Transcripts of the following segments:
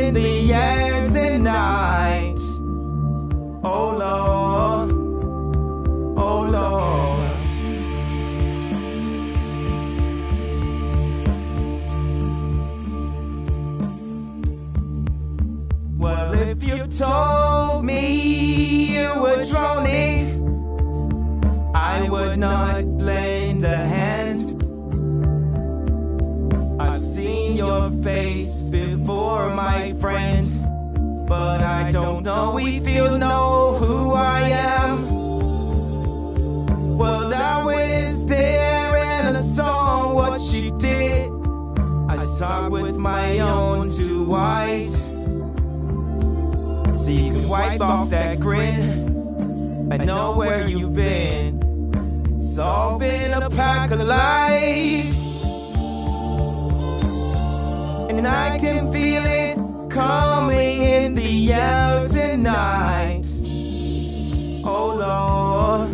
in the air tonight. Oh Lord, oh Lord. Well, if you told me you were drowning, I would not lend a hand. I've seen your face before, my friend, but I don't know if you know who I am. Well, I was there and I saw what you did. I saw it with my own two eyes. So you can wipe off that grin. I know where you've been. It's all been a pack of life, and I can feel it coming in the air tonight. Oh Lord,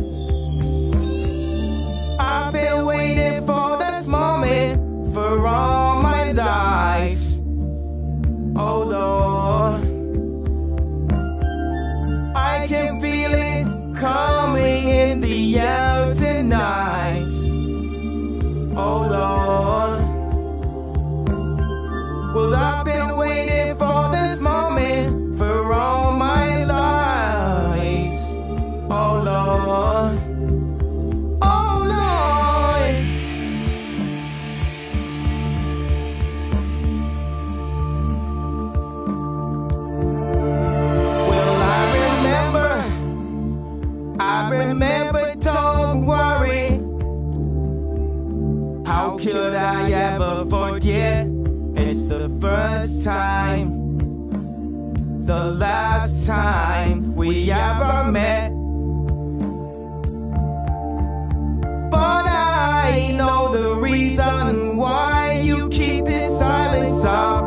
I've been waiting for this moment for all my life. Oh Lord, I can feel it coming in the air tonight. Oh Lord, well, I've been waiting for this moment for all my life. Oh Lord, oh Lord. Well, I remember, don't worry. How could I ever forget? It's the first time, the last time we ever met. But I know the reason why you keep this silence up.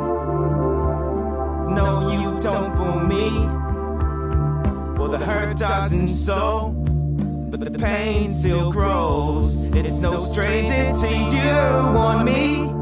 No, you don't fool me. Well, the hurt doesn't show, but the pain still grows. It's no stranger to you or me.